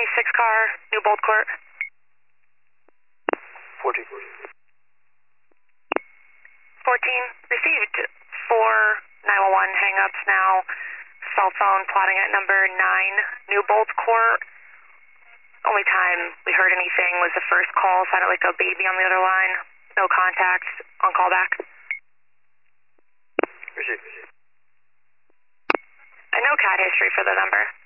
26 car, New Bolt Court. 14. 14, received 4 911 hang-ups now. Cell phone plotting at number 9, New Bolt Court. Only time we heard anything was the first call. Sounded like a baby on the other line. No contact. On callback. Received. And no CAD history for the number.